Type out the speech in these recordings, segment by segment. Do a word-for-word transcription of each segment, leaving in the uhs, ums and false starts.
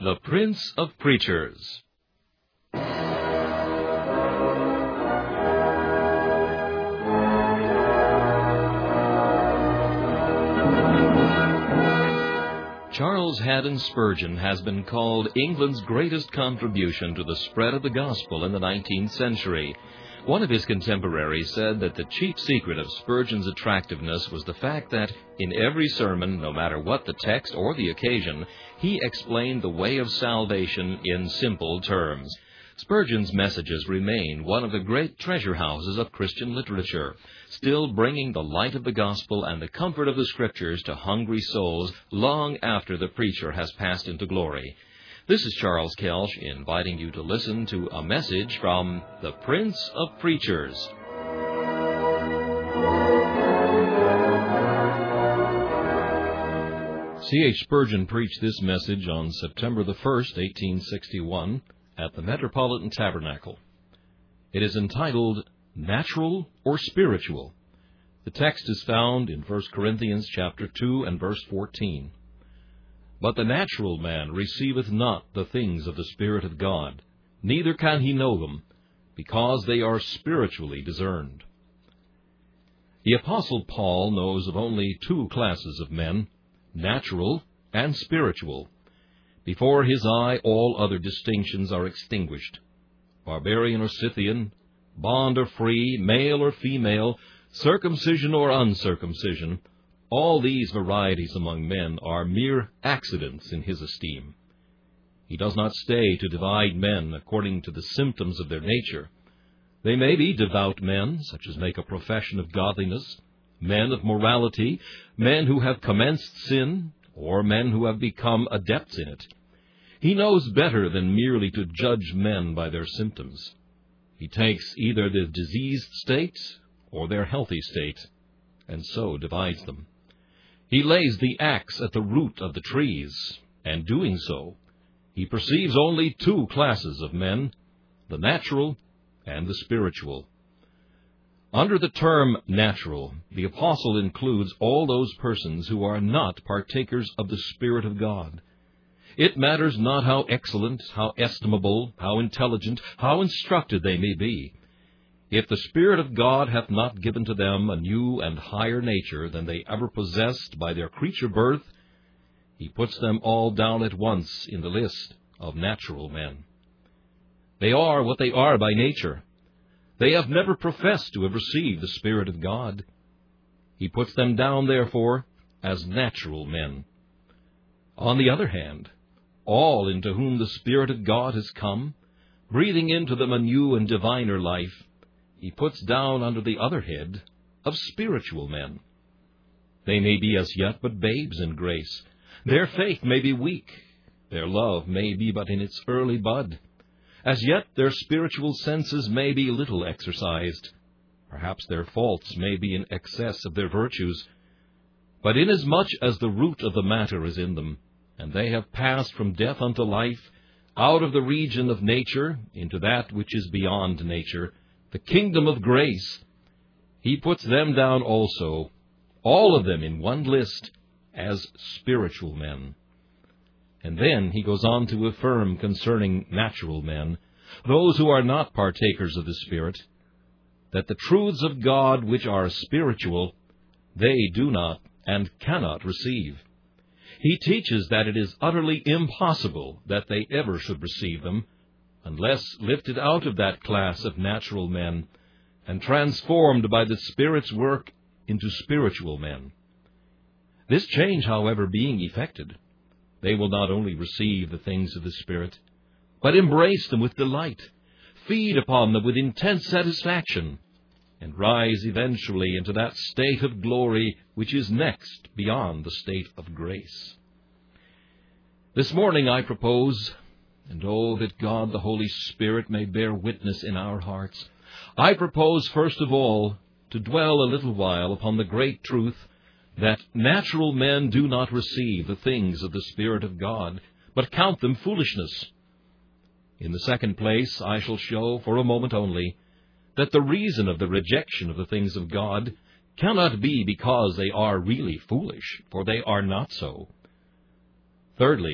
The Prince of Preachers. Charles Haddon Spurgeon has been called England's greatest contribution to the spread of the gospel in the nineteenth century. One of his contemporaries said that the chief secret of Spurgeon's attractiveness was the fact that, in every sermon, no matter what the text or the occasion, he explained the way of salvation in simple terms. Spurgeon's messages remain one of the great treasure houses of Christian literature, still bringing the light of the gospel and the comfort of the Scriptures to hungry souls long after the preacher has passed into glory. This is Charles Kelsch inviting you to listen to a message from the Prince of Preachers. C H Spurgeon preached this message on September the first, eighteen sixty-one, at the Metropolitan Tabernacle. It is entitled, Natural or Spiritual? The text is found in First Corinthians chapter two and verse fourteen. But the natural man receiveth not the things of the Spirit of God, neither can he know them, because they are spiritually discerned. The Apostle Paul knows of only two classes of men, natural and spiritual. Before his eye all other distinctions are extinguished. Barbarian or Scythian, bond or free, male or female, circumcision or uncircumcision, all these varieties among men are mere accidents in his esteem. He does not stay to divide men according to the symptoms of their nature. They may be devout men, such as make a profession of godliness, men of morality, men who have commenced sin, or men who have become adepts in it. He knows better than merely to judge men by their symptoms. He takes either the diseased state or their healthy state, and so divides them. He lays the axe at the root of the trees, and doing so, he perceives only two classes of men, the natural and the spiritual. Under the term natural, the apostle includes all those persons who are not partakers of the Spirit of God. It matters not how excellent, how estimable, how intelligent, how instructed they may be. If the Spirit of God hath not given to them a new and higher nature than they ever possessed by their creature birth, he puts them all down at once in the list of natural men. They are what they are by nature. They have never professed to have received the Spirit of God. He puts them down, therefore, as natural men. On the other hand, all into whom the Spirit of God has come, breathing into them a new and diviner life, he puts down under the other head of spiritual men. They may be as yet but babes in grace. Their faith may be weak. Their love may be but in its early bud. As yet their spiritual senses may be little exercised. Perhaps their faults may be in excess of their virtues. But inasmuch as the root of the matter is in them, and they have passed from death unto life, out of the region of nature into that which is beyond nature, the kingdom of grace, he puts them down also, all of them in one list, as spiritual men. And then he goes on to affirm concerning natural men, those who are not partakers of the Spirit, that the truths of God which are spiritual, they do not and cannot receive. He teaches that it is utterly impossible that they ever should receive them, unless lifted out of that class of natural men and transformed by the Spirit's work into spiritual men. This change, however, being effected, they will not only receive the things of the Spirit, but embrace them with delight, feed upon them with intense satisfaction, and rise eventually into that state of glory which is next beyond the state of grace. This morning I propose, and oh, that God the Holy Spirit may bear witness in our hearts, I propose first of all to dwell a little while upon the great truth that natural men do not receive the things of the Spirit of God, but count them foolishness. In the second place, I shall show, for a moment only, that the reason of the rejection of the things of God cannot be because they are really foolish, for they are not so. Thirdly,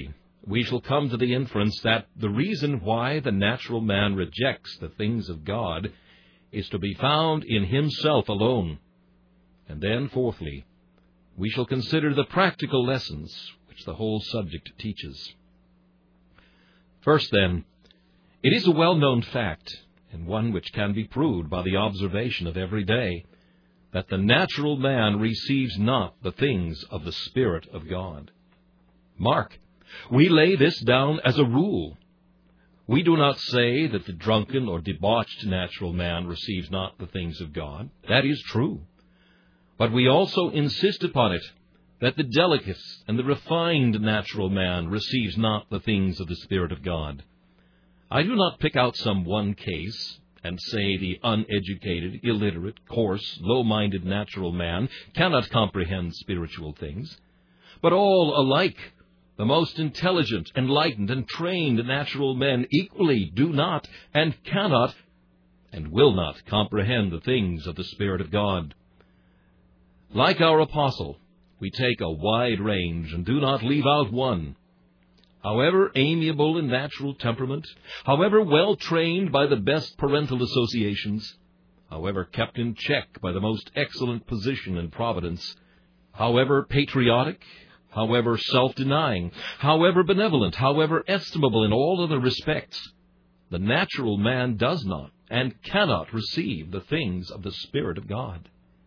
we shall come to the inference that the reason why the natural man rejects the things of God is to be found in himself alone. And then, fourthly, we shall consider the practical lessons which the whole subject teaches. First, then, it is a well-known fact, and one which can be proved by the observation of every day, that the natural man receives not the things of the Spirit of God. Mark, we lay this down as a rule. We do not say that the drunken or debauched natural man receives not the things of God. That is true. But we also insist upon it that the delicate and the refined natural man receives not the things of the Spirit of God. I do not pick out some one case and say the uneducated, illiterate, coarse, low-minded natural man cannot comprehend spiritual things, but all alike, the most intelligent, enlightened, and trained natural men equally do not and cannot and will not comprehend the things of the Spirit of God. Like our apostle, we take a wide range and do not leave out one. However amiable in natural temperament, however well trained by the best parental associations, however kept in check by the most excellent position in providence, however patriotic, however self-denying, however benevolent, however estimable in all other respects, the natural man does not and cannot receive the things of the Spirit of God.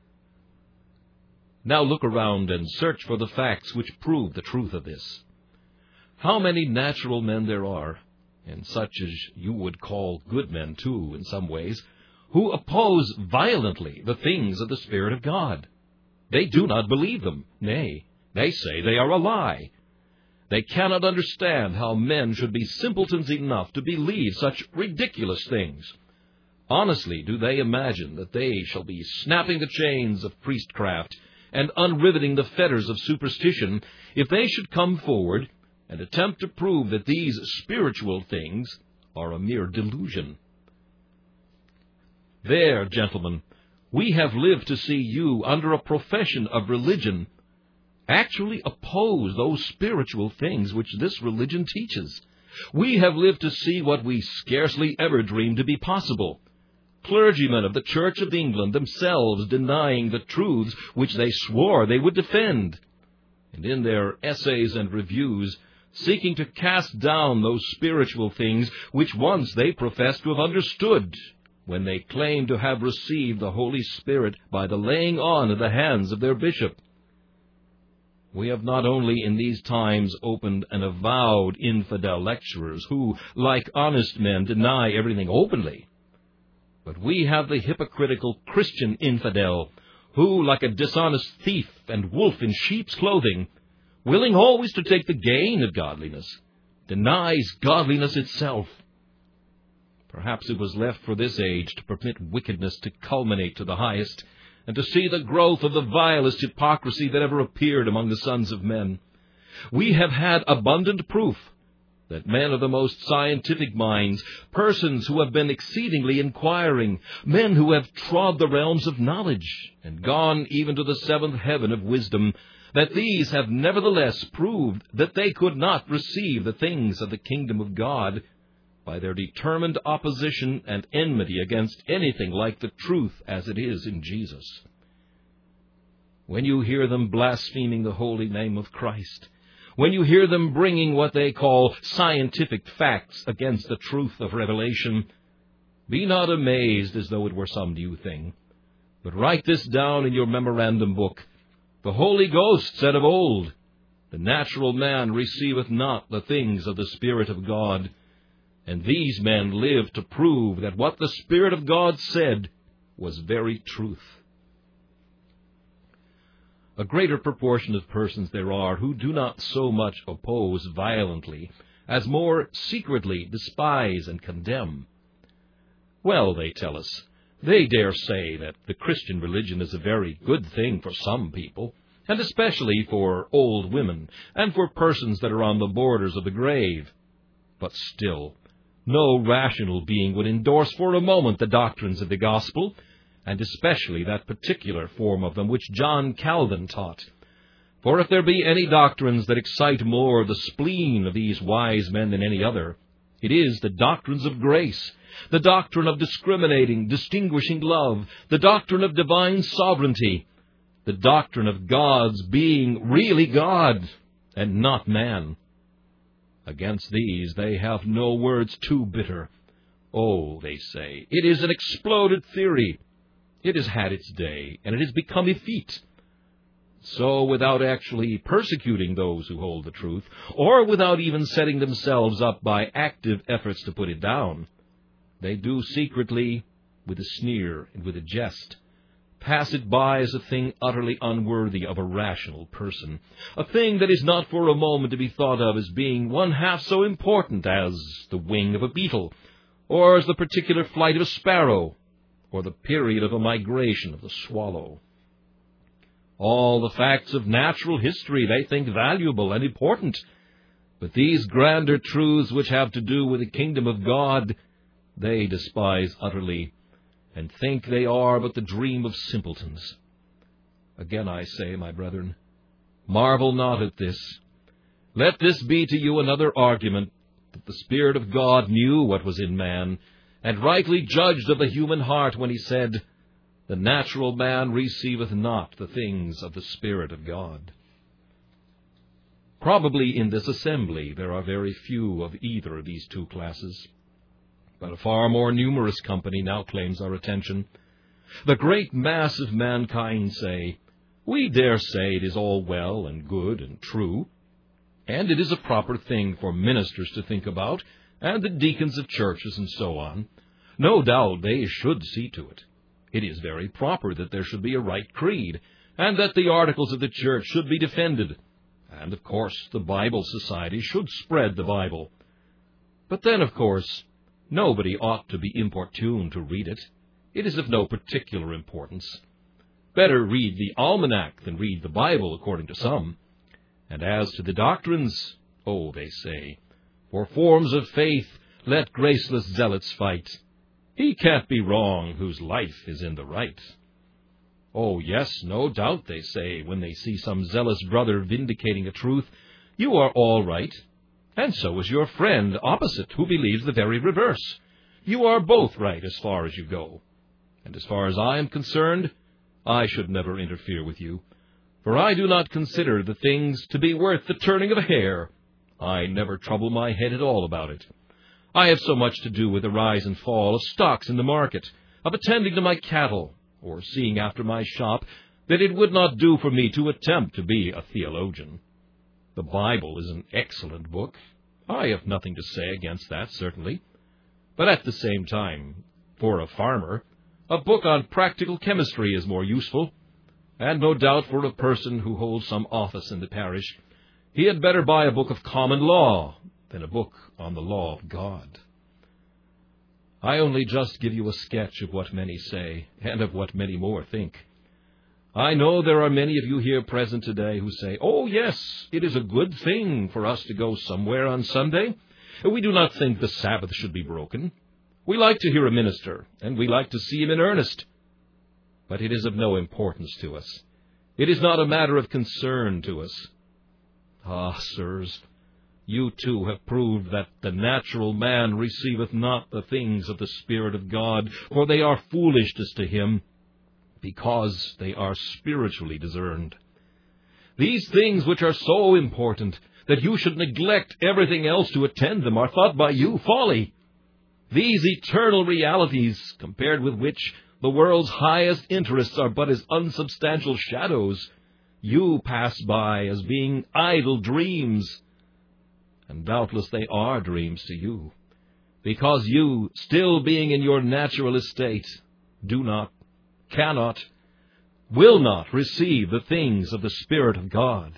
Now look around and search for the facts which prove the truth of this. How many natural men there are, and such as you would call good men too in some ways, who oppose violently the things of the Spirit of God. They do not believe them. Nay, they say they are a lie. They cannot understand how men should be simpletons enough to believe such ridiculous things. Honestly, do they imagine that they shall be snapping the chains of priestcraft and unriveting the fetters of superstition if they should come forward and attempt to prove that these spiritual things are a mere delusion? There, gentlemen, we have lived to see you, under a profession of religion, actually oppose those spiritual things which this religion teaches. We have lived to see what we scarcely ever dreamed to be possible. Clergymen of the Church of England themselves denying the truths which they swore they would defend, and in their essays and reviews seeking to cast down those spiritual things which once they professed to have understood, when they claimed to have received the Holy Spirit by the laying on of the hands of their bishop. We have not only in these times opened and avowed infidel lecturers who, like honest men, deny everything openly, but we have the hypocritical Christian infidel who, like a dishonest thief and wolf in sheep's clothing, willing always to take the gain of godliness, denies godliness itself. Perhaps it was left for this age to permit wickedness to culminate to the highest, and to see the growth of the vilest hypocrisy that ever appeared among the sons of men. We have had abundant proof that men of the most scientific minds, persons who have been exceedingly inquiring, men who have trod the realms of knowledge, and gone even to the seventh heaven of wisdom, that these have nevertheless proved that they could not receive the things of the kingdom of God by their determined opposition and enmity against anything like the truth as it is in Jesus. When you hear them blaspheming the holy name of Christ, when you hear them bringing what they call scientific facts against the truth of revelation, be not amazed as though it were some new thing, but write this down in your memorandum book. The Holy Ghost said of old, "The natural man receiveth not the things of the Spirit of God." And these men lived to prove that what the Spirit of God said was very truth. A greater proportion of persons there are who do not so much oppose violently as more secretly despise and condemn. Well, they tell us, they dare say that the Christian religion is a very good thing for some people, and especially for old women and for persons that are on the borders of the grave. But still, no rational being would endorse for a moment the doctrines of the gospel, and especially that particular form of them which John Calvin taught. For if there be any doctrines that excite more the spleen of these wise men than any other, it is the doctrines of grace, the doctrine of discriminating, distinguishing love, the doctrine of divine sovereignty, the doctrine of God's being really God and not man. Against these they have no words too bitter. Oh, they say, it is an exploded theory. It has had its day, and it has become effete. So, without actually persecuting those who hold the truth, or without even setting themselves up by active efforts to put it down, they do secretly, with a sneer and with a jest, pass it by as a thing utterly unworthy of a rational person, a thing that is not for a moment to be thought of as being one half so important as the wing of a beetle, or as the particular flight of a sparrow, or the period of a migration of the swallow. All the facts of natural history they think valuable and important, but these grander truths which have to do with the kingdom of God they despise utterly, and think they are but the dream of simpletons. Again I say, my brethren, marvel not at this. Let this be to you another argument, that the Spirit of God knew what was in man, and rightly judged of the human heart when he said, The natural man receiveth not the things of the Spirit of God. Probably in this assembly there are very few of either of these two classes, but a far more numerous company now claims our attention. The great mass of mankind say, We dare say it is all well and good and true, and it is a proper thing for ministers to think about, and the deacons of churches and so on. No doubt they should see to it. It is very proper that there should be a right creed, and that the articles of the church should be defended. And, of course, the Bible Society should spread the Bible. But then, of course, nobody ought to be importuned to read it. It is of no particular importance. Better read the almanac than read the Bible, according to some. And as to the doctrines, oh, they say, for forms of faith let graceless zealots fight. He can't be wrong whose life is in the right. Oh, yes, no doubt, they say, when they see some zealous brother vindicating a truth, you are all right, and so is your friend opposite, who believes the very reverse. You are both right as far as you go. And as far as I am concerned, I should never interfere with you, for I do not consider the things to be worth the turning of a hair. I never trouble my head at all about it. I have so much to do with the rise and fall of stocks in the market, of attending to my cattle, or seeing after my shop, that it would not do for me to attempt to be a theologian. The Bible is an excellent book. I have nothing to say against that, certainly. But at the same time, for a farmer, a book on practical chemistry is more useful, and no doubt for a person who holds some office in the parish, he had better buy a book of common law than a book on the law of God. I only just give you a sketch of what many say, and of what many more think. I know there are many of you here present today who say, Oh, yes, it is a good thing for us to go somewhere on Sunday. We do not think the Sabbath should be broken. We like to hear a minister, and we like to see him in earnest. But it is of no importance to us. It is not a matter of concern to us. Ah, sirs, you too have proved that the natural man receiveth not the things of the Spirit of God, for they are foolishness to him, because they are spiritually discerned. These things which are so important that you should neglect everything else to attend them are thought by you folly. These eternal realities, compared with which the world's highest interests are but as unsubstantial shadows, you pass by as being idle dreams. And doubtless they are dreams to you, because you, still being in your natural estate, do not, cannot, will not receive the things of the Spirit of God.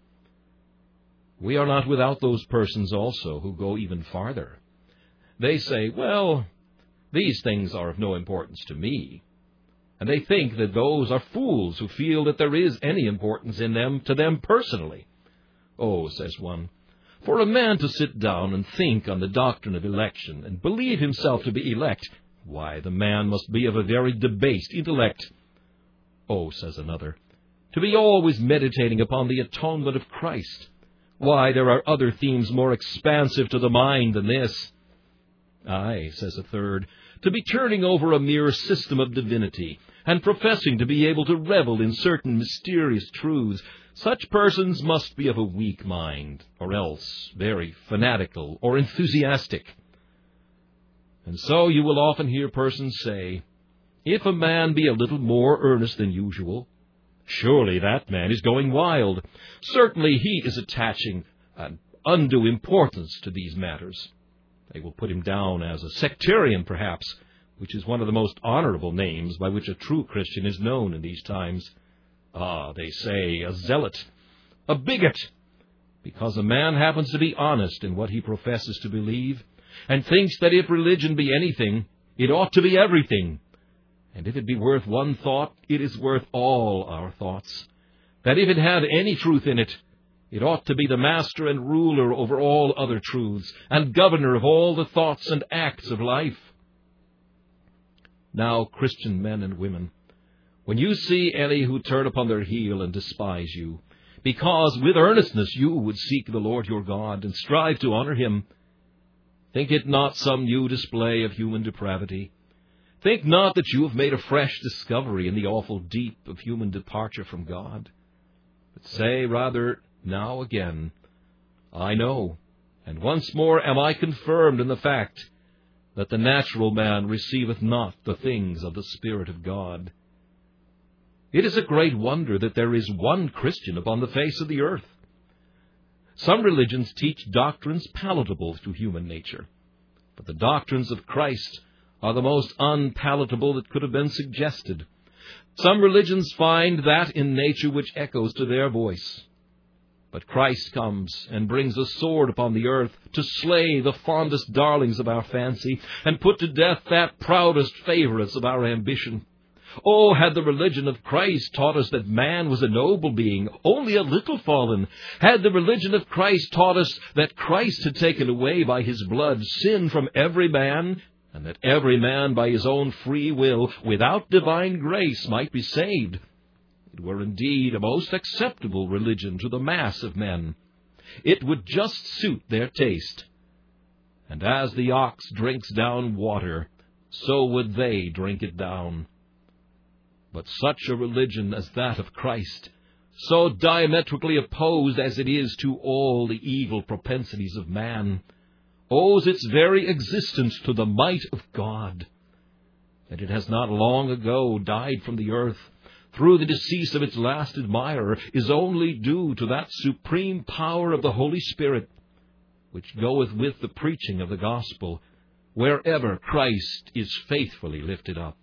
We are not without those persons also who go even farther. They say, well, these things are of no importance to me. And they think that those are fools who feel that there is any importance in them to them personally. Oh, says one, for a man to sit down and think on the doctrine of election and believe himself to be elect, why, the man must be of a very debased intellect. Oh, says another, to be always meditating upon the atonement of Christ. Why, there are other themes more expansive to the mind than this. Aye, says a third, to be turning over a mere system of divinity, and professing to be able to revel in certain mysterious truths. Such persons must be of a weak mind, or else very fanatical or enthusiastic. And so you will often hear persons say, if a man be a little more earnest than usual, surely that man is going wild. Certainly he is attaching an undue importance to these matters. They will put him down as a sectarian, perhaps, which is one of the most honorable names by which a true Christian is known in these times. Ah, they say, a zealot, a bigot, because a man happens to be honest in what he professes to believe, and thinks that if religion be anything, it ought to be everything. And if it be worth one thought, it is worth all our thoughts. That if it had any truth in it, it ought to be the master and ruler over all other truths, and governor of all the thoughts and acts of life. Now, Christian men and women, when you see any who turn upon their heel and despise you, because with earnestness you would seek the Lord your God and strive to honor him, think it not some new display of human depravity. Think not that you have made a fresh discovery in the awful deep of human departure from God. But say rather, now again, I know, and once more am I confirmed in the fact that the natural man receiveth not the things of the Spirit of God. It is a great wonder that there is one Christian upon the face of the earth. Some religions teach doctrines palatable to human nature, but the doctrines of Christ are the most unpalatable that could have been suggested. Some religions find that in nature which echoes to their voice. But Christ comes and brings a sword upon the earth to slay the fondest darlings of our fancy and put to death that proudest favorites of our ambition. Oh, had the religion of Christ taught us that man was a noble being, only a little fallen, had the religion of Christ taught us that Christ had taken away by his blood sin from every man, and that every man by his own free will, without divine grace, might be saved, it were indeed a most acceptable religion to the mass of men. It would just suit their taste. And as the ox drinks down water, so would they drink it down. But such a religion as that of Christ, so diametrically opposed as it is to all the evil propensities of man, owes its very existence to the might of God. That it has not long ago died from the earth through the decease of its last admirer is only due to that supreme power of the Holy Spirit, which goeth with the preaching of the gospel, wherever Christ is faithfully lifted up.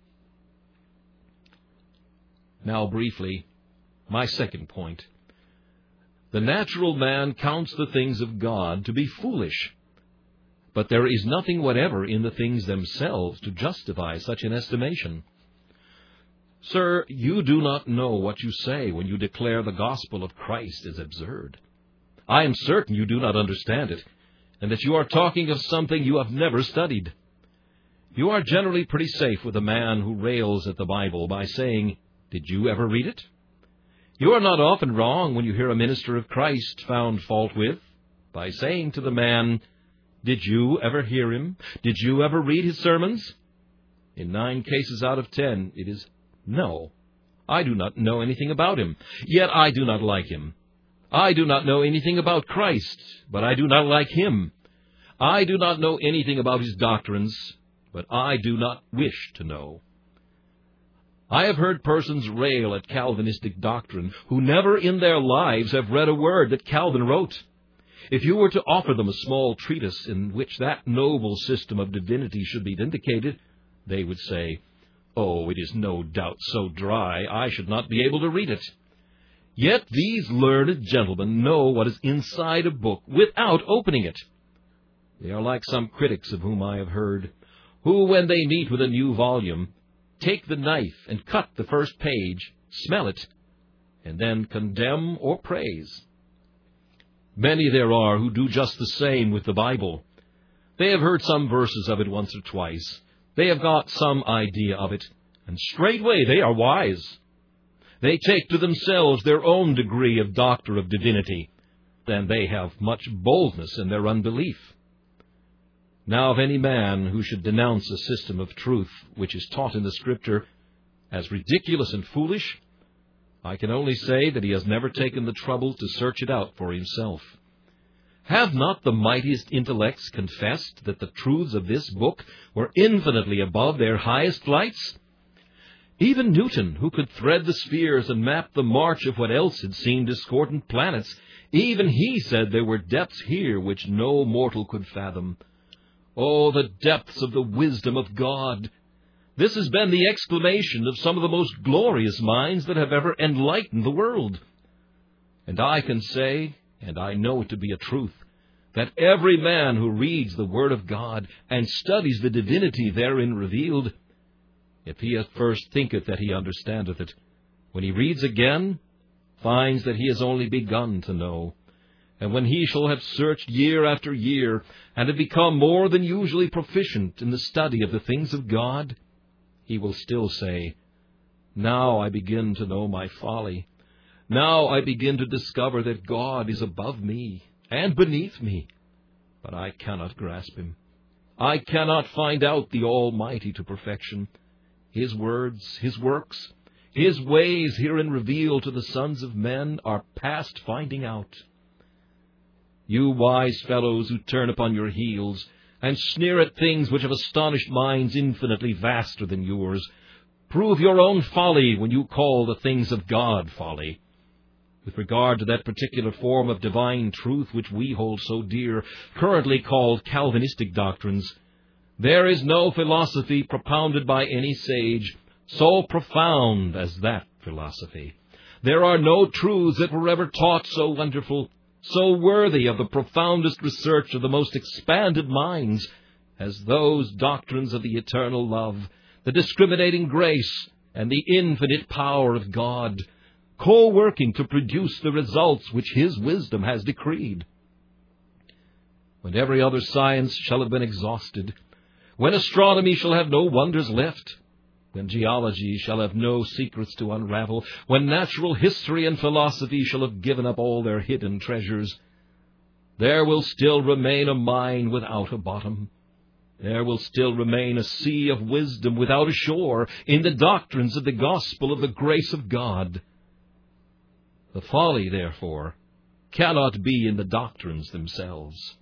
Now, briefly, my second point. The natural man counts the things of God to be foolish, but there is nothing whatever in the things themselves to justify such an estimation. Sir, you do not know what you say when you declare the gospel of Christ is absurd. I am certain you do not understand it, and that you are talking of something you have never studied. You are generally pretty safe with a man who rails at the Bible by saying, "Did you ever read it?" You are not often wrong when you hear a minister of Christ found fault with by saying to the man, "Did you ever hear him? Did you ever read his sermons?" In nine cases out of ten, it is, "No, I do not know anything about him, yet I do not like him. I do not know anything about Christ, but I do not like him. I do not know anything about his doctrines, but I do not wish to know." I have heard persons rail at Calvinistic doctrine who never in their lives have read a word that Calvin wrote. If you were to offer them a small treatise in which that noble system of divinity should be vindicated, they would say, "Oh, it is no doubt so dry, I should not be able to read it." Yet these learned gentlemen know what is inside a book without opening it. They are like some critics of whom I have heard, who, when they meet with a new volume, take the knife and cut the first page, smell it, and then condemn or praise. Many there are who do just the same with the Bible. They have heard some verses of it once or twice. They have got some idea of it, and straightway they are wise. They take to themselves their own degree of doctor of divinity, and they have much boldness in their unbelief. Now, if any man who should denounce a system of truth which is taught in the Scripture as ridiculous and foolish, I can only say that he has never taken the trouble to search it out for himself. Have not the mightiest intellects confessed that the truths of this book were infinitely above their highest flights? Even Newton, who could thread the spheres and map the march of what else had seemed discordant planets, even he said there were depths here which no mortal could fathom. Oh, the depths of the wisdom of God! This has been the exclamation of some of the most glorious minds that have ever enlightened the world. And I can say, and I know it to be a truth, that every man who reads the Word of God and studies the divinity therein revealed, if he at first thinketh that he understandeth it, when he reads again, finds that he has only begun to know. And when he shall have searched year after year, and have become more than usually proficient in the study of the things of God, he will still say, "Now I begin to know my folly. Now I begin to discover that God is above me and beneath me, but I cannot grasp him. I cannot find out the Almighty to perfection. His words, his works, his ways herein revealed to the sons of men are past finding out. You wise fellows who turn upon your heels and sneer at things which have astonished minds infinitely vaster than yours, prove your own folly when you call the things of God folly. With regard to that particular form of divine truth which we hold so dear, currently called Calvinistic doctrines, there is no philosophy propounded by any sage so profound as that philosophy. There are no truths that were ever taught so wonderful, so worthy of the profoundest research of the most expanded minds, as those doctrines of the eternal love, the discriminating grace, and the infinite power of God, co-working to produce the results which His wisdom has decreed. When every other science shall have been exhausted, when astronomy shall have no wonders left, when geology shall have no secrets to unravel, when natural history and philosophy shall have given up all their hidden treasures, there will still remain a mine without a bottom. There will still remain a sea of wisdom without a shore in the doctrines of the gospel of the grace of God. The folly, therefore, cannot be in the doctrines themselves.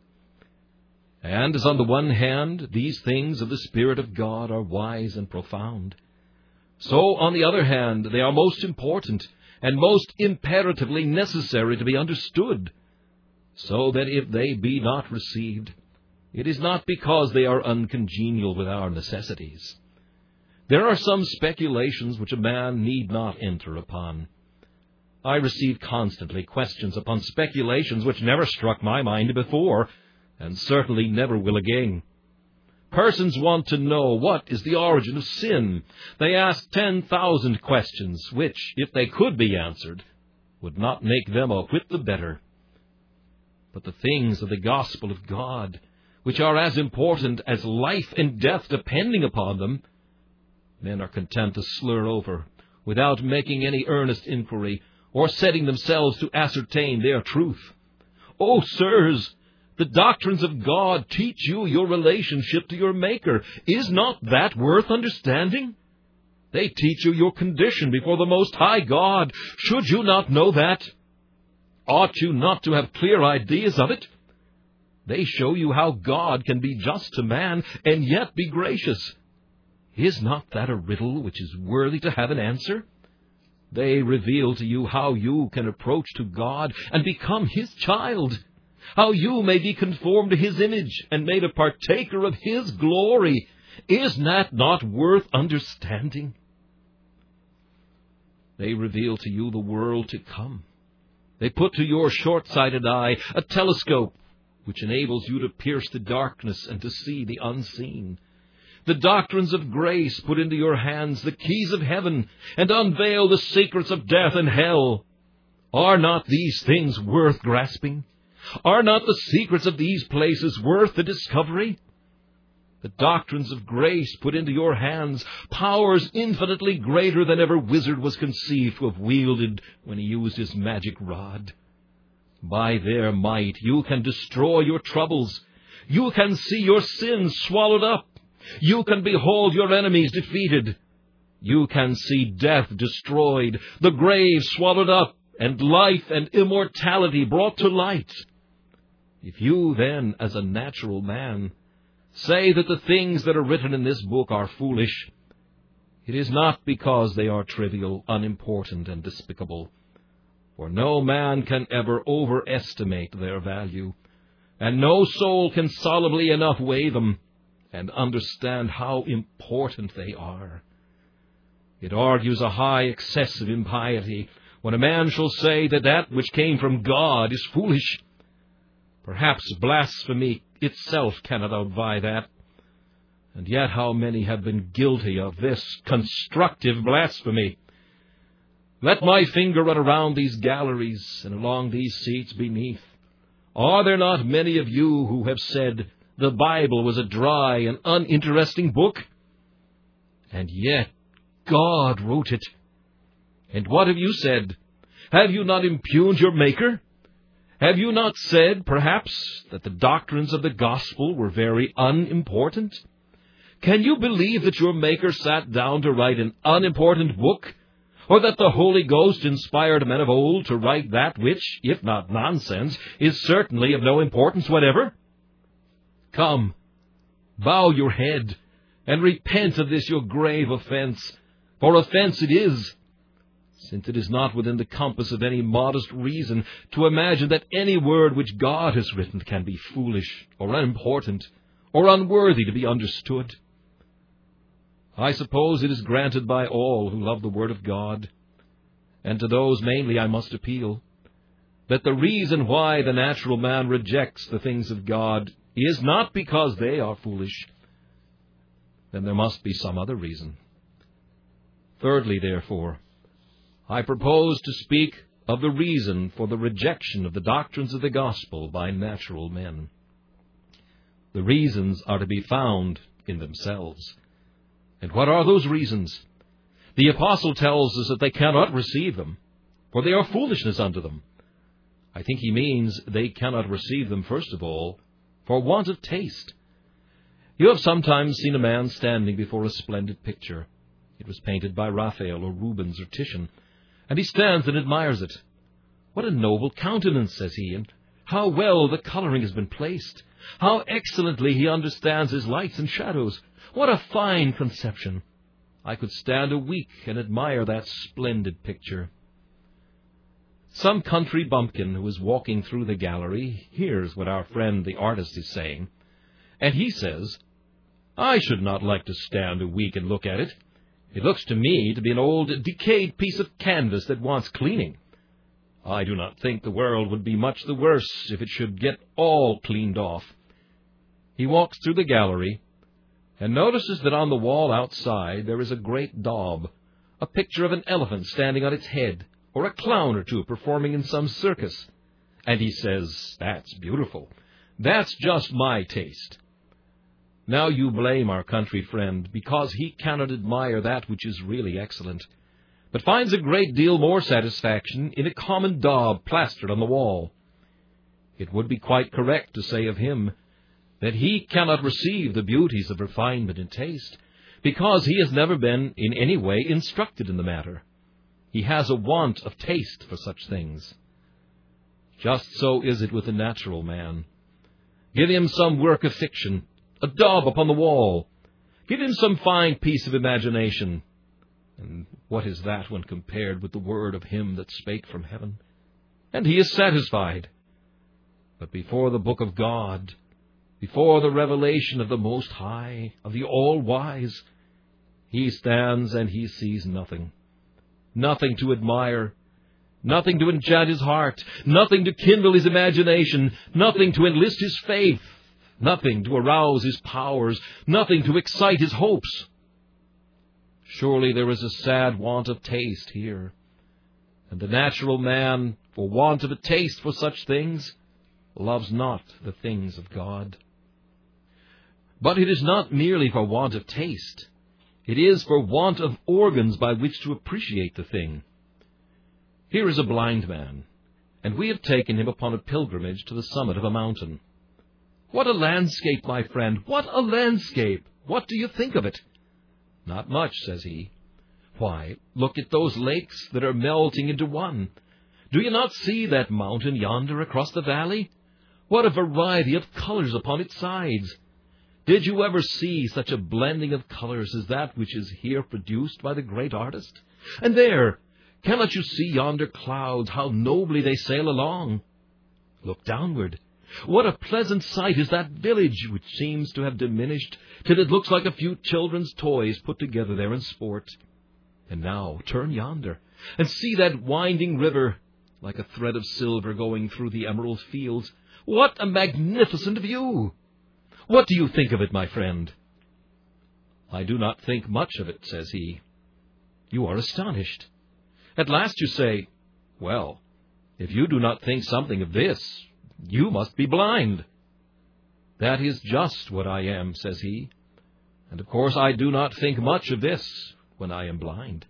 And as on the one hand these things of the Spirit of God are wise and profound, so on the other hand they are most important and most imperatively necessary to be understood, so that if they be not received, it is not because they are uncongenial with our necessities. There are some speculations which a man need not enter upon. I receive constantly questions upon speculations which never struck my mind before, and certainly never will again. Persons want to know what is the origin of sin. They ask ten thousand questions, which, if they could be answered, would not make them a whit the better. But the things of the gospel of God, which are as important as life and death depending upon them, men are content to slur over, without making any earnest inquiry, or setting themselves to ascertain their truth. Oh, sirs, the doctrines of God teach you your relationship to your Maker. Is not that worth understanding? They teach you your condition before the Most High God. Should you not know that? Ought you not to have clear ideas of it? They show you how God can be just to man and yet be gracious. Is not that a riddle which is worthy to have an answer? They reveal to you how you can approach to God and become His child, how you may be conformed to His image and made a partaker of His glory. Is that not worth understanding? They reveal to you the world to come. They put to your short-sighted eye a telescope which enables you to pierce the darkness and to see the unseen. The doctrines of grace put into your hands the keys of heaven and unveil the secrets of death and hell. Are not these things worth grasping? Are not the secrets of these places worth the discovery? the doctrines of grace put into your hands, powers infinitely greater than ever wizard was conceived to have wielded when he used his magic rod. By their might you can destroy your troubles. You can see your sins swallowed up. You can behold your enemies defeated. You can see death destroyed, the grave swallowed up, and life and immortality brought to light. If you then, as a natural man, say that the things that are written in this book are foolish, it is not because they are trivial, unimportant, and despicable. For no man can ever overestimate their value, and no soul can solidly enough weigh them and understand how important they are. It argues a high, excessive impiety when a man shall say that that which came from God is foolish. Perhaps blasphemy itself cannot outvie that. And yet how many have been guilty of this constructive blasphemy? Let my finger run around these galleries and along these seats beneath. Are there not many of you who have said the Bible was a dry and uninteresting book? And yet God wrote it. And what have you said? Have you not impugned your Maker? Have you not said, perhaps, that the doctrines of the gospel were very unimportant? Can you believe that your Maker sat down to write an unimportant book, or that the Holy Ghost inspired men of old to write that which, if not nonsense, is certainly of no importance whatever? Come, bow your head, and repent of this your grave offense, for offense it is, since it is not within the compass of any modest reason to imagine that any word which God has written can be foolish, or unimportant, or unworthy to be understood. I suppose it is granted by all who love the Word of God, and to those mainly I must appeal, that the reason why the natural man rejects the things of God is not because they are foolish. Then there must be some other reason. Thirdly, therefore, I propose to speak of the reason for the rejection of the doctrines of the gospel by natural men. The reasons are to be found in themselves. And what are those reasons? The apostle tells us that they cannot receive them, for they are foolishness unto them. I think he means they cannot receive them, first of all, for want of taste. You have sometimes seen a man standing before a splendid picture. It was painted by Raphael or Rubens or Titian, and he stands and admires it. What a noble countenance, says he, and how well the coloring has been placed. How excellently he understands his lights and shadows. What a fine conception. I could stand a week and admire that splendid picture. Some country bumpkin who is walking through the gallery hears what our friend the artist is saying, and he says, I should not like to stand a week and look at it. It looks to me to be an old, decayed piece of canvas that wants cleaning. I do not think the world would be much the worse if it should get all cleaned off. He walks through the gallery and notices that on the wall outside there is a great daub, a picture of an elephant standing on its head, or a clown or two performing in some circus. And he says, that's beautiful. That's just my taste. Now you blame our country friend because he cannot admire that which is really excellent, but finds a great deal more satisfaction in a common daub plastered on the wall. It would be quite correct to say of him that he cannot receive the beauties of refinement and taste because he has never been in any way instructed in the matter. He has a want of taste for such things. Just so is it with the natural man. Give him some work of fiction, a daub upon the wall. Give him some fine piece of imagination. And what is that when compared with the word of him that spake from heaven? And he is satisfied. But before the book of God, before the revelation of the Most High, of the All-Wise, he stands and he sees nothing. Nothing to admire, nothing to enchant his heart, nothing to kindle his imagination, nothing to enlist his faith, nothing to arouse his powers, nothing to excite his hopes. Surely there is a sad want of taste here, and the natural man, for want of a taste for such things, loves not the things of God. But it is not merely for want of taste. It is for want of organs by which to appreciate the thing. Here is a blind man, and we have taken him upon a pilgrimage to the summit of a mountain. What a landscape, my friend! What a landscape! What do you think of it? Not much, says he. Why, look at those lakes that are melting into one. Do you not see that mountain yonder across the valley? What a variety of colors upon its sides! Did you ever see such a blending of colors as that which is here produced by the great artist? And there, cannot you see yonder clouds, how nobly they sail along? Look downward. What a pleasant sight is that village, which seems to have diminished till it looks like a few children's toys put together there in sport. And now turn yonder, and see that winding river, like a thread of silver going through the emerald fields. What a magnificent view! What do you think of it, my friend? I do not think much of it, says he. You are astonished. At last you say, well, if you do not think something of this, you must be blind. That is just what I am, says he. And of course I do not think much of this when I am blind.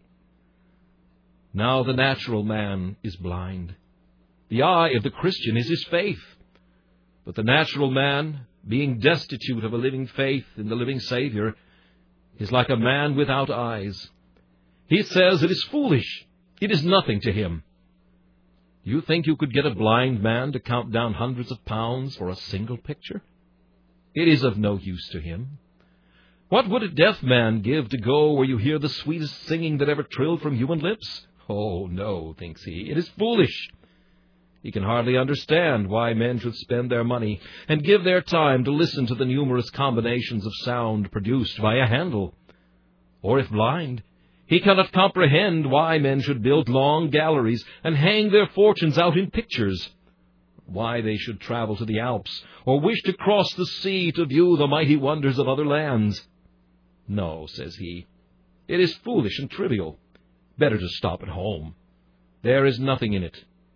Now the natural man is blind. The eye of the Christian is his faith. But the natural man, being destitute of a living faith in the living Savior, is like a man without eyes. He says it is foolish. It is nothing to him. You think you could get a blind man to count down hundreds of pounds for a single picture? It is of no use to him. What would a deaf man give to go where you hear the sweetest singing that ever trilled from human lips? Oh, no, thinks he, it is foolish. He can hardly understand why men should spend their money and give their time to listen to the numerous combinations of sound produced by a handle. Or if blind, he cannot comprehend why men should build long galleries and hang their fortunes out in pictures, why they should travel to the Alps or wish to cross the sea to view the mighty wonders of other lands. No, says he, it is foolish and trivial. Better to stop at home. There is nothing in it.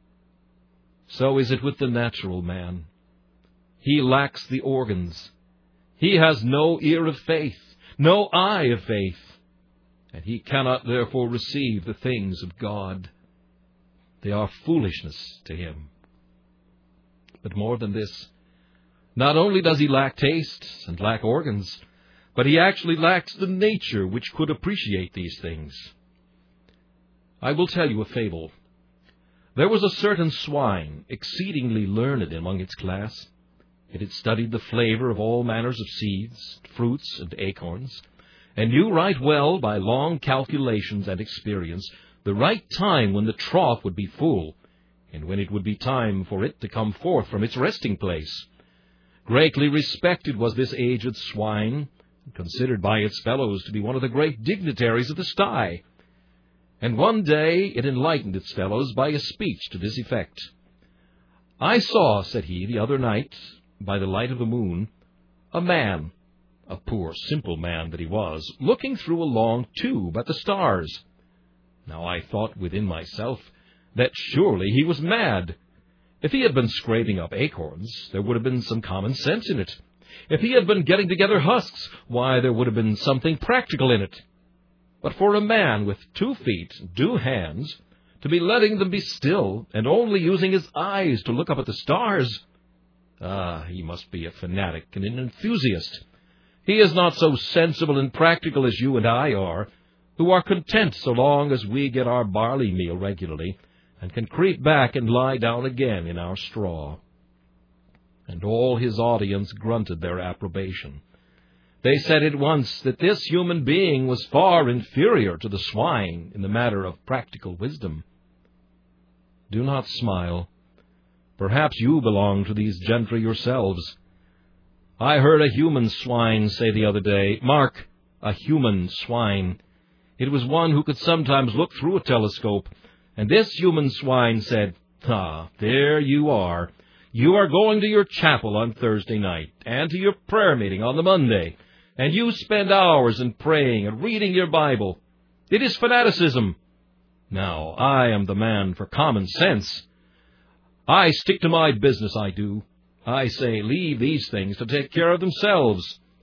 So is it with the natural man. He lacks the organs. He has no ear of faith, no eye of faith, and he cannot therefore receive the things of God. They are foolishness to him. But more than this, not only does he lack taste and lack organs, but he actually lacks the nature which could appreciate these things. I will tell you a fable. There was a certain swine, exceedingly learned among its class. It had studied the flavor of all manners of seeds, fruits, and acorns, and knew right well, by long calculations and experience, the right time when the trough would be full, and when it would be time for it to come forth from its resting place. Greatly respected was this aged swine, considered by its fellows to be one of the great dignitaries of the sty. And one day it enlightened its fellows by a speech to this effect. I saw, said he, the other night, by the light of the moon, a man, a poor, simple man that he was, looking through a long tube at the stars. Now I thought within myself that surely he was mad. If he had been scraping up acorns, there would have been some common sense in it. If he had been getting together husks, why, there would have been something practical in it. But for a man with two feet, two hands, to be letting them be still, and only using his eyes to look up at the stars, ah, he must be a fanatic and an enthusiast. He is not so sensible and practical as you and I are, who are content so long as we get our barley meal regularly, and can creep back and lie down again in our straw. And all his audience grunted their approbation. They said at once that this human being was far inferior to the swine in the matter of practical wisdom. Do not smile. Perhaps you belong to these gentry yourselves. I heard a human swine say the other day, mark, a human swine. It was one who could sometimes look through a telescope, and this human swine said, ah, there you are. You are going to your chapel on Thursday night, and to your prayer meeting on the Monday, and you spend hours in praying and reading your Bible. It is fanaticism. Now, I am the man for common sense. I stick to my business, I do. I say, leave these things to take care of themselves.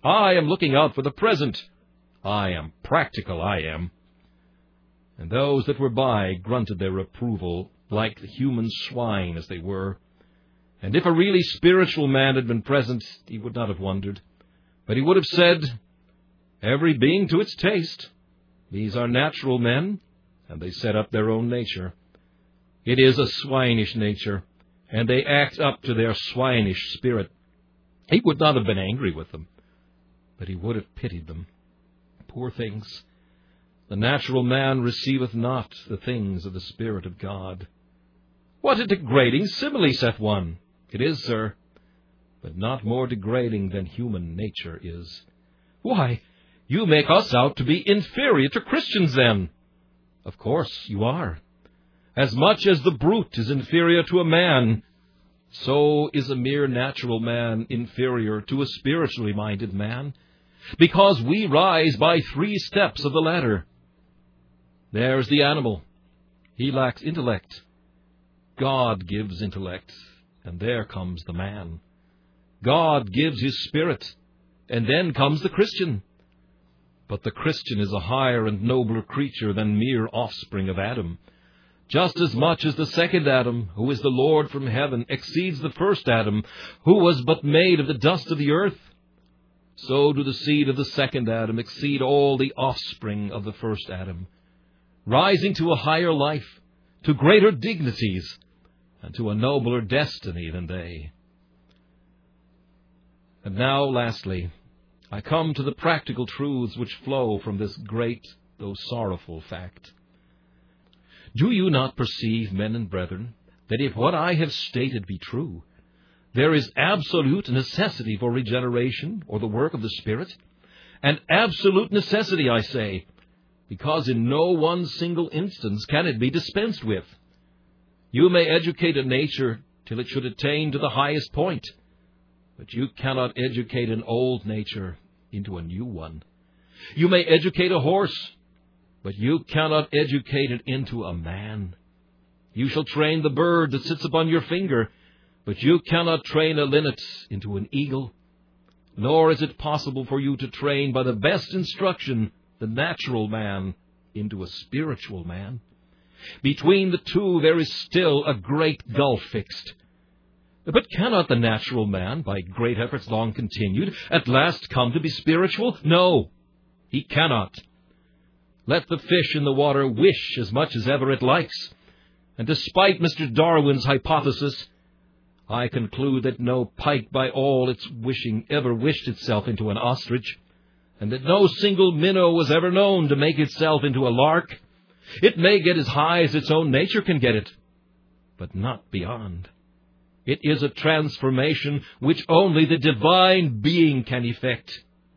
I am looking out for the present. I am practical, I am. And those that were by grunted their approval, like the human swine as they were. And if a really spiritual man had been present, he would not have wondered, but he would have said, every being to its taste. These are natural men, and they set up their own nature. It is a swinish nature, and they act up to their swinish spirit. He would not have been angry with them, but he would have pitied them. Poor things! The natural man receiveth not the things of the Spirit of God. What a degrading simile, saith one. It is, sir, but not more degrading than human nature is. Why, you make us out to be inferior to Christians, then. Of course you are. As much as the brute is inferior to a man, so is a mere natural man inferior to a spiritually minded man, because we rise by three steps of the ladder. There's the animal. He lacks intellect. God gives intellect, and there comes the man. God gives his spirit, and then comes the Christian. But the Christian is a higher and nobler creature than mere offspring of Adam. Just as much as the second Adam, who is the Lord from heaven, exceeds the first Adam, who was but made of the dust of the earth, so do the seed of the second Adam exceed all the offspring of the first Adam, rising to a higher life, to greater dignities, and to a nobler destiny than they. And now, lastly, I come to the practical truths which flow from this great, though sorrowful fact. Do you not perceive, men and brethren, that if what I have stated be true, there is absolute necessity for regeneration or the work of the Spirit? An absolute necessity, I say, because in no one single instance can it be dispensed with. You may educate a nature till it should attain to the highest point, but you cannot educate an old nature into a new one. You may educate a horse, but you cannot educate it into a man. You shall train the bird that sits upon your finger, but you cannot train a linnet into an eagle. Nor is it possible for you to train by the best instruction the natural man into a spiritual man. Between the two there is still a great gulf fixed. But cannot the natural man, by great efforts long continued, at last come to be spiritual? No, he cannot. Let the fish in the water wish as much as ever it likes, and despite Mister Darwin's hypothesis, I conclude that no pike by all its wishing ever wished itself into an ostrich, and that no single minnow was ever known to make itself into a lark. It may get as high as its own nature can get it, but not beyond. It is a transformation which only the divine being can effect.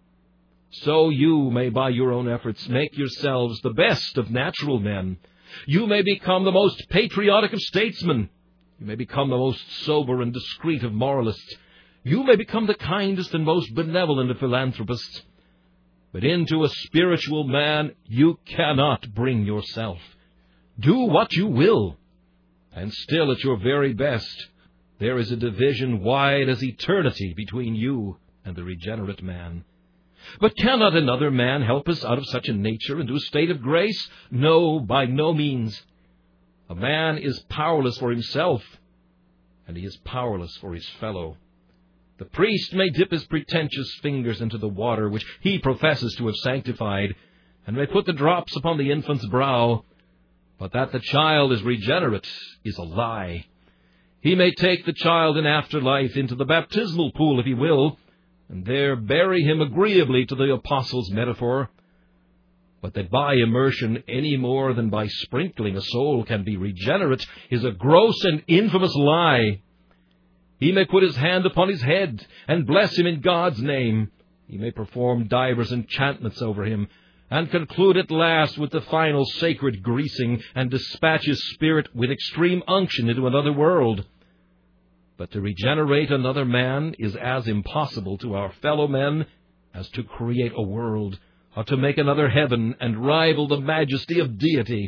So you may by your own efforts make yourselves the best of natural men. You may become the most patriotic of statesmen. You may become the most sober and discreet of moralists. You may become the kindest and most benevolent of philanthropists. But into a spiritual man you cannot bring yourself. Do what you will, and still at your very best there is a division wide as eternity between you and the regenerate man. But cannot another man help us out of such a nature into a state of grace? No, by no means. A man is powerless for himself, and he is powerless for his fellow. The priest may dip his pretentious fingers into the water which he professes to have sanctified, and may put the drops upon the infant's brow, but that the child is regenerate is a lie. He may take the child in after life into the baptismal pool if he will, and there bury him agreeably to the apostle's metaphor, but that by immersion any more than by sprinkling a soul can be regenerate is a gross and infamous lie. He may put his hand upon his head and bless him in God's name. He may perform divers enchantments over him, and conclude at last with the final sacred greasing, and dispatch his spirit with extreme unction into another world. But to regenerate another man is as impossible to our fellow men as to create a world, or to make another heaven and rival the majesty of deity.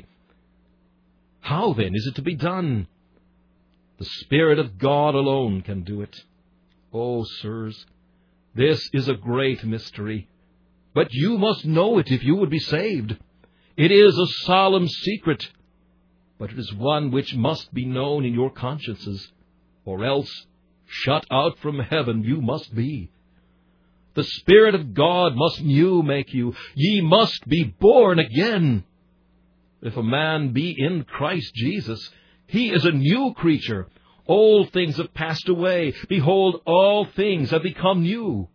How then is it to be done? The Spirit of God alone can do it. Oh, sirs, This is a great mystery, but you must know it if you would be saved. It is a solemn secret, but it is one which must be known in your consciences, or else shut out from heaven you must be. The Spirit of God must new make you. Ye must be born again. If a man be in Christ Jesus, he is a new creature. Old things have passed away. Behold, all things have become new.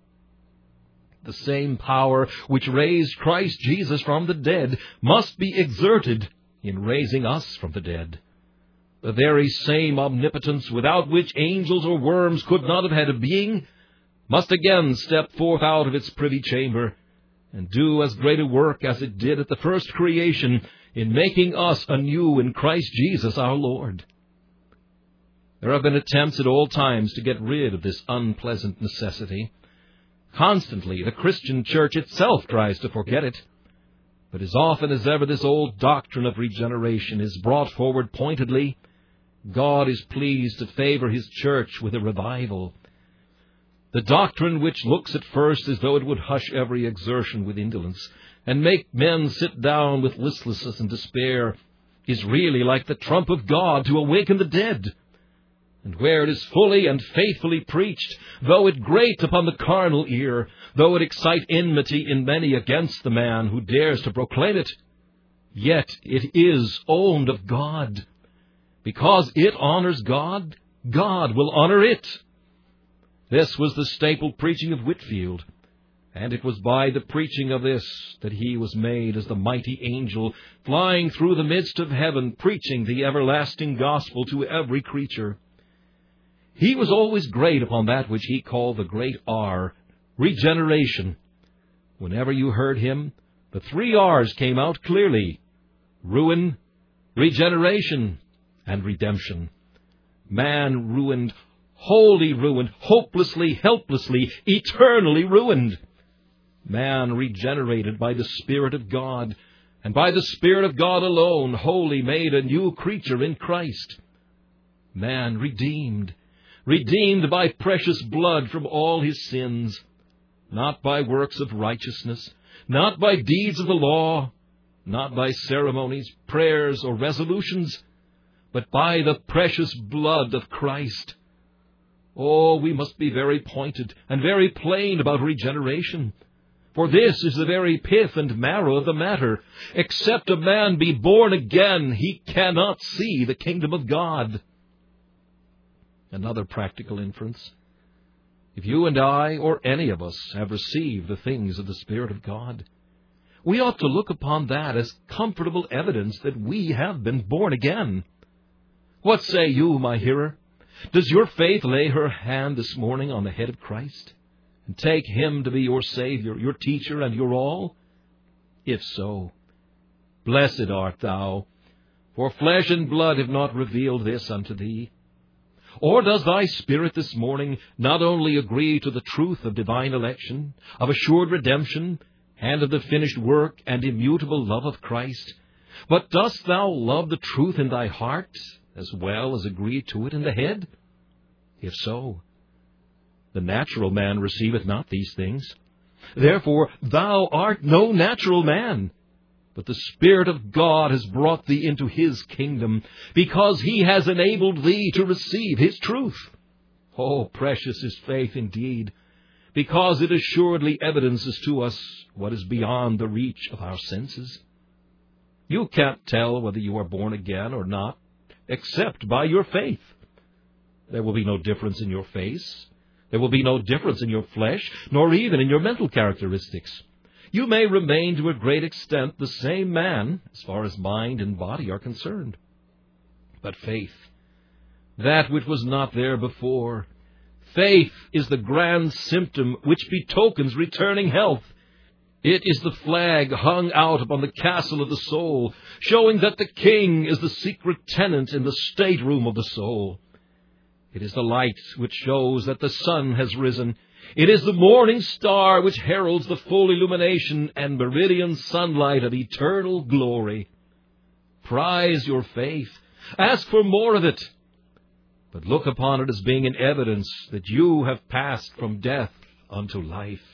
The same power which raised Christ Jesus from the dead must be exerted in raising us from the dead. The very same omnipotence without which angels or worms could not have had a being must again step forth out of its privy chamber and do as great a work as it did at the first creation in making us anew in Christ Jesus our Lord. There have been attempts at all times to get rid of this unpleasant necessity. Constantly, the Christian church itself tries to forget it. But as often as ever this old doctrine of regeneration is brought forward pointedly, God is pleased to favor His church with a revival. The doctrine which looks at first as though it would hush every exertion with indolence and make men sit down with listlessness and despair is really like the trump of God to awaken the dead. And where it is fully and faithfully preached, though it grate upon the carnal ear, though it excite enmity in many against the man who dares to proclaim it, yet it is owned of God. Because it honors God, God will honor it. This was the staple preaching of Whitefield, and it was by the preaching of this that he was made as the mighty angel flying through the midst of heaven, preaching the everlasting gospel to every creature. He was always great upon that which he called the great R, regeneration. Whenever you heard him, the three R's came out clearly: ruin, regeneration, and redemption. Man ruined, wholly ruined, hopelessly, helplessly, eternally ruined. Man regenerated by the Spirit of God, and by the Spirit of God alone, wholly made a new creature in Christ. Man redeemed, redeemed by precious blood from all his sins, not by works of righteousness, not by deeds of the law, not by ceremonies, prayers, or resolutions, but by the precious blood of Christ. Oh, we must be very pointed and very plain about regeneration, for this is the very pith and marrow of the matter. Except a man be born again, he cannot see the kingdom of God. Another practical inference: if you and I, or any of us, have received the things of the Spirit of God, we ought to look upon that as comfortable evidence that we have been born again. What say you, my hearer? Does your faith lay her hand this morning on the head of Christ, and take Him to be your Savior, your teacher, and your all? If so, blessed art thou, for flesh and blood have not revealed this unto thee. Or does thy spirit this morning not only agree to the truth of divine election, of assured redemption, and of the finished work and immutable love of Christ, but dost thou love the truth in thy heart, as well as agree to it in the head? If so, the natural man receiveth not these things. Therefore thou art no natural man, but the Spirit of God has brought thee into His kingdom, because He has enabled thee to receive His truth. Oh, precious is faith indeed, because it assuredly evidences to us what is beyond the reach of our senses. You can't tell whether you are born again or not, except by your faith. There will be no difference in your face. There will be no difference in your flesh, nor even in your mental characteristics. You may remain to a great extent the same man as far as mind and body are concerned. But faith, that which was not there before, faith is the grand symptom which betokens returning health. It is the flag hung out upon the castle of the soul, showing that the King is the secret tenant in the stateroom of the soul. It is the light which shows that the sun has risen. It is the morning star which heralds the full illumination and meridian sunlight of eternal glory. Prize your faith. Ask for more of it. But look upon it as being an evidence that you have passed from death unto life.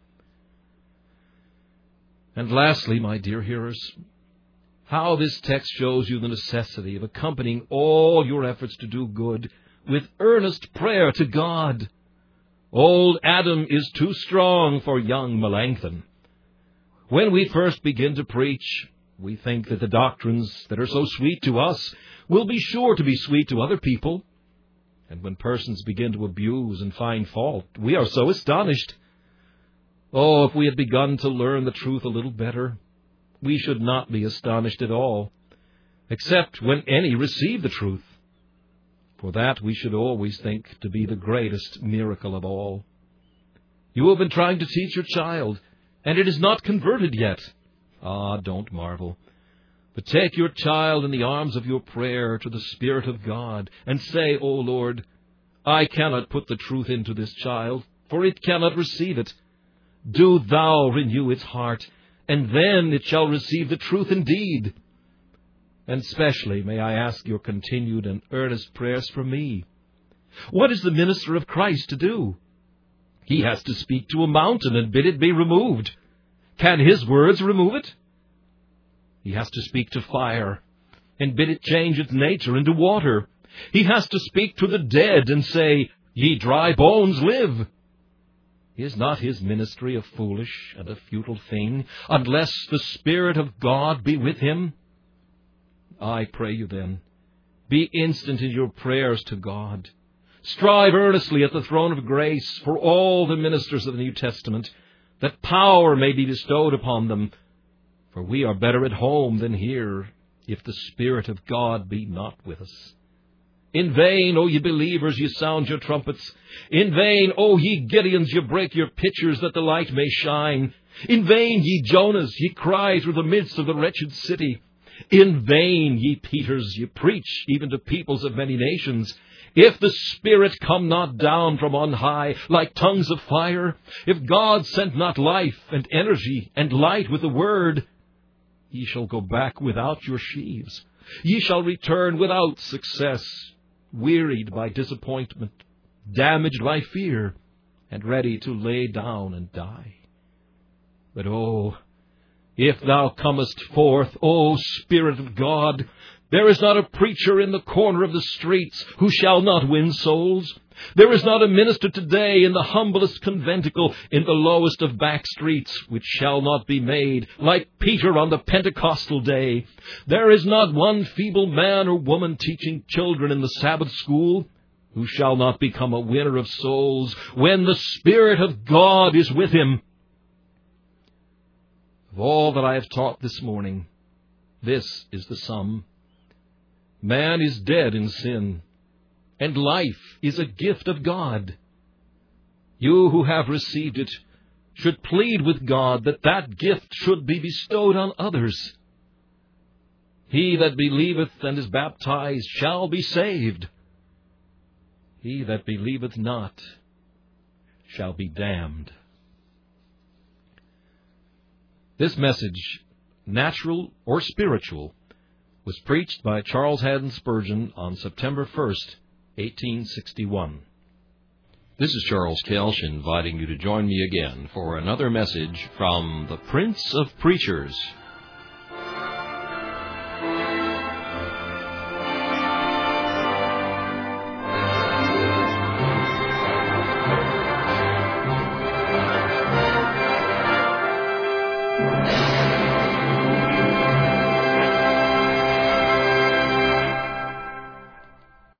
And lastly, my dear hearers, how this text shows you the necessity of accompanying all your efforts to do good with earnest prayer to God. Old Adam is too strong for young Melanchthon. When we first begin to preach, we think that the doctrines that are so sweet to us will be sure to be sweet to other people. And when persons begin to abuse and find fault, we are so astonished. Oh, if we had begun to learn the truth a little better, we should not be astonished at all, except when any receive the truth. For that we should always think to be the greatest miracle of all. You have been trying to teach your child, and it is not converted yet. Ah, don't marvel, but take your child in the arms of your prayer to the Spirit of God, and say, O Lord, I cannot put the truth into this child, for it cannot receive it. Do thou renew its heart, and then it shall receive the truth indeed. And specially may I ask your continued and earnest prayers for me. What is the minister of Christ to do? He has to speak to a mountain and bid it be removed. Can his words remove it? He has to speak to fire and bid it change its nature into water. He has to speak to the dead and say, Ye dry bones, live. Is not his ministry a foolish and a futile thing, unless the Spirit of God be with him? I pray you then, be instant in your prayers to God. Strive earnestly at the throne of grace for all the ministers of the New Testament, that power may be bestowed upon them. For we are better at home than here, if the Spirit of God be not with us. In vain, O ye believers, ye sound your trumpets. In vain, O ye Gideons, ye break your pitchers that the light may shine. In vain, ye Jonahs, ye cry through the midst of the wretched city. In vain, ye Peters, ye preach even to peoples of many nations. If the Spirit come not down from on high like tongues of fire, if God send not life and energy and light with the word, ye shall go back without your sheaves. Ye shall return without success, wearied by disappointment, damaged by fear, and ready to lay down and die. But oh, if thou comest forth, O Spirit of God, there is not a preacher in the corner of the streets who shall not win souls. There is not a minister today in the humblest conventicle, in the lowest of back streets, which shall not be made like Peter on the Pentecostal day. There is not one feeble man or woman teaching children in the Sabbath school who shall not become a winner of souls when the Spirit of God is with him. Of all that I have taught this morning, this is the sum. Man is dead in sin, and life is a gift of God. You who have received it should plead with God that that gift should be bestowed on others. He that believeth and is baptized shall be saved. He that believeth not shall be damned. This message, natural or spiritual, was preached by Charles Haddon Spurgeon on September first, eighteen sixty-one. This is Charles Kelsch inviting you to join me again for another message from the Prince of Preachers.